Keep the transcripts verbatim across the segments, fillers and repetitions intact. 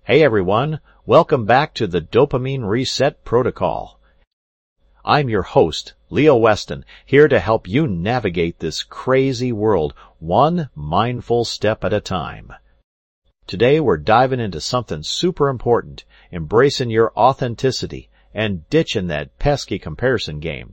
Hey everyone, welcome back to the Dopamine Reset Protocol. I'm your host, Leo Weston, here to help you navigate this crazy world one mindful step at a time. Today we're diving into something super important, embracing your authenticity and ditching that pesky comparison game.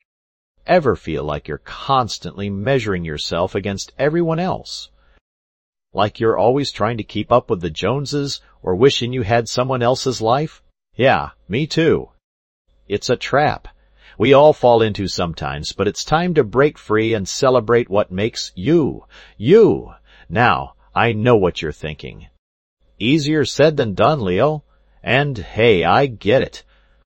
Ever feel like you're constantly measuring yourself against everyone else? Like you're always trying to keep up with the Joneses or wishing you had someone else's life? Yeah, me too. It's a trap we all fall into sometimes, but it's time to break free and celebrate what makes you, you. Now, I know what you're thinking. Easier said than done, Leo. And hey, I get it.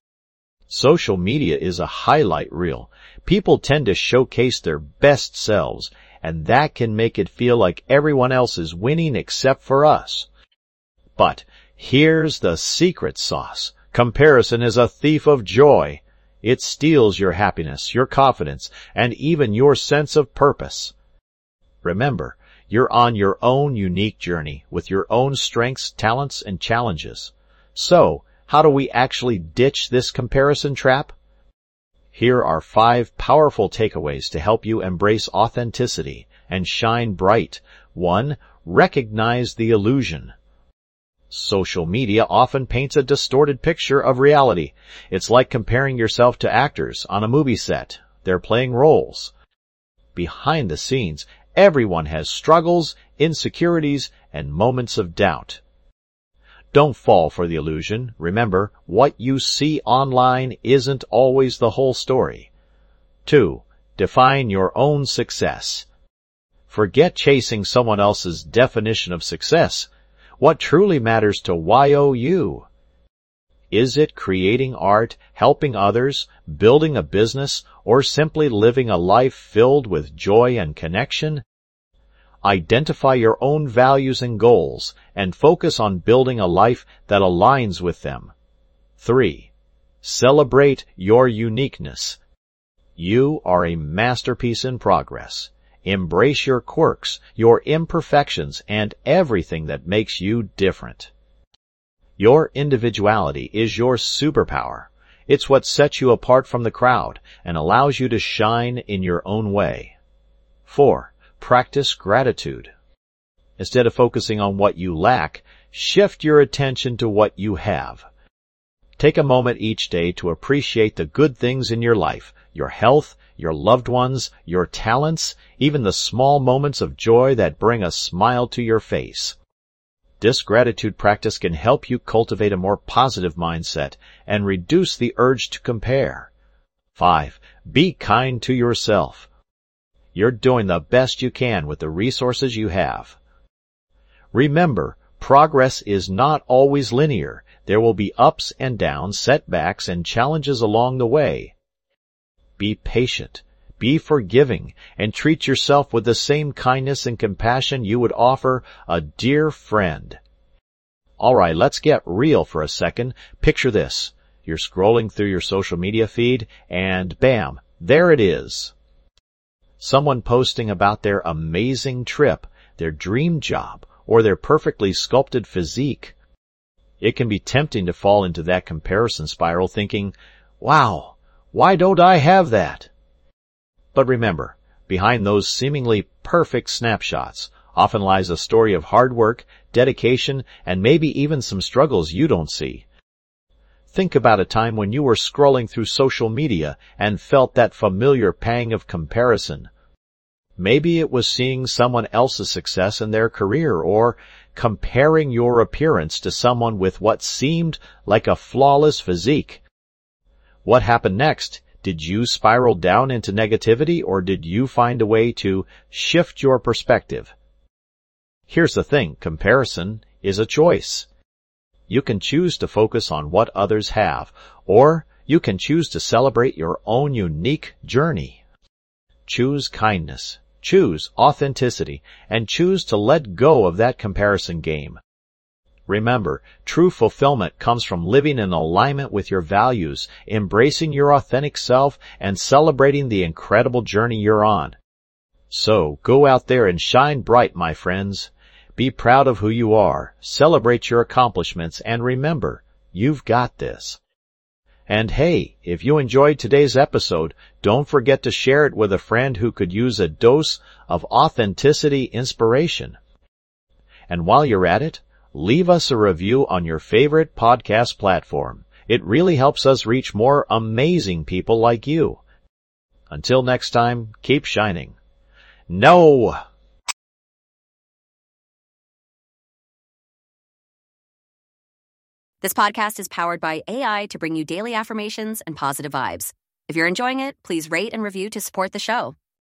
Social media is a highlight reel. People tend to showcase their best selves, and that can make it feel like everyone else is winning except for us. But here's the secret sauce. Comparison is a thief of joy. It steals your happiness, your confidence, and even your sense of purpose. Remember, you're on your own unique journey with your own strengths, talents, and challenges. So, how do we actually ditch this comparison trap? Here are five powerful takeaways to help you embrace authenticity and shine bright. One, recognize the illusion. Social media often paints a distorted picture of reality. It's like comparing yourself to actors on a movie set. They're playing roles. Behind the scenes, everyone has struggles, insecurities, and moments of doubt. Don't fall for the illusion. Remember, what you see online isn't always the whole story. Two, define your own success. Forget chasing someone else's definition of success. What truly matters to Y O U? Is it creating art, helping others, building a business, or simply living a life filled with joy and connection? Identify your own values and goals and focus on building a life that aligns with them. Three, celebrate your uniqueness. You are a masterpiece in progress. Embrace your quirks, your imperfections, and everything that makes you different. Your individuality is your superpower. It's what sets you apart from the crowd and allows you to shine in your own way. Four, practice gratitude. Instead of focusing on what you lack, shift your attention to what you have. Take a moment each day to appreciate the good things in your life, your health, your loved ones, your talents, even the small moments of joy that bring a smile to your face. This gratitude practice can help you cultivate a more positive mindset and reduce the urge to compare. Five, be kind to yourself. You're doing the best you can with the resources you have. Remember, progress is not always linear. There will be ups and downs, setbacks, and challenges along the way. Be patient, be forgiving, and treat yourself with the same kindness and compassion you would offer a dear friend. All right, let's get real for a second. Picture this. You're scrolling through your social media feed, and bam, there it is. Someone posting about their amazing trip, their dream job, or their perfectly sculpted physique. It can be tempting to fall into that comparison spiral thinking, wow, why don't I have that? But remember, behind those seemingly perfect snapshots often lies a story of hard work, dedication, and maybe even some struggles you don't see. Think about a time when you were scrolling through social media and felt that familiar pang of comparison. Maybe it was seeing someone else's success in their career or comparing your appearance to someone with what seemed like a flawless physique. What happened next? Did you spiral down into negativity, or did you find a way to shift your perspective? Here's the thing, comparison is a choice. You can choose to focus on what others have, or you can choose to celebrate your own unique journey. Choose kindness, choose authenticity, and choose to let go of that comparison game. Remember, true fulfillment comes from living in alignment with your values, embracing your authentic self, and celebrating the incredible journey you're on. So, go out there and shine bright, my friends. Be proud of who you are, celebrate your accomplishments, and remember, you've got this. And hey, if you enjoyed today's episode, don't forget to share it with a friend who could use a dose of authenticity inspiration. And while you're at it, leave us a review on your favorite podcast platform. It really helps us reach more amazing people like you. Until next time, keep shining. No! This podcast is powered by A I to bring you daily affirmations and positive vibes. If you're enjoying it, please rate and review to support the show.